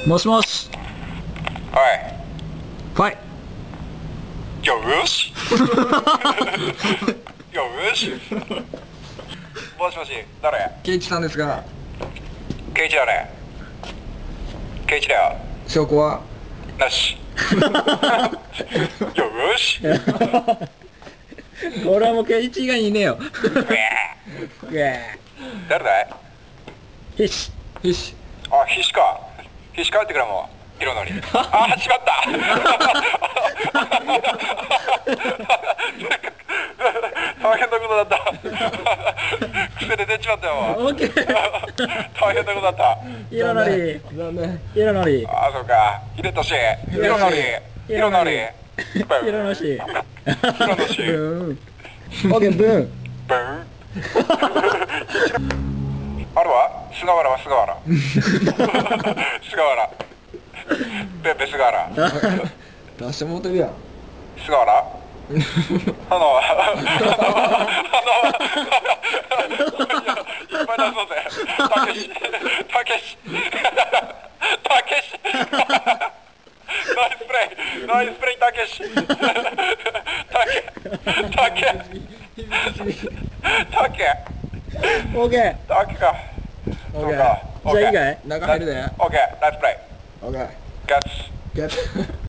もしもし。 はい。 はい。 よしよし。もしもし、誰？ ケイチさんですが、 ケイチだね。ケイチだよ。 証拠は？ なし。よし。 これはもうケイチ以外にいねえよ。 うえうえ誰だい？ ー。ひし。ひし。 あ、必死か。必死帰ってくれもう。ヒロノリ。あ、しまった大変なことだった。癖で出ちまったよ。 オッケー。 大変なことだった。 ヒロノリ。 残念。 ヒロノリ。 あ、そうか。秀俊。ヒロノリ。ヒロノリ。ブヒロノシ。 ーン。ヒロノシ。 ブーン。オッケー、ブーン。 ブーン。あれは菅原は菅原。菅原。ペンペ菅原。 出してもうてるやん。 菅原あの、いっぱい出そうぜ。たけし。たけし。たけし。ナイスプレイ。ナイスプレイ、たけし。たけ。たけ。たけ。 オッケー。 たけか。 オッケー。 そうか。 じゃあいいかい？ 中入るで。 オッケー。ナイスプレイ。 オッケー。 ゲッツ。 ゲット。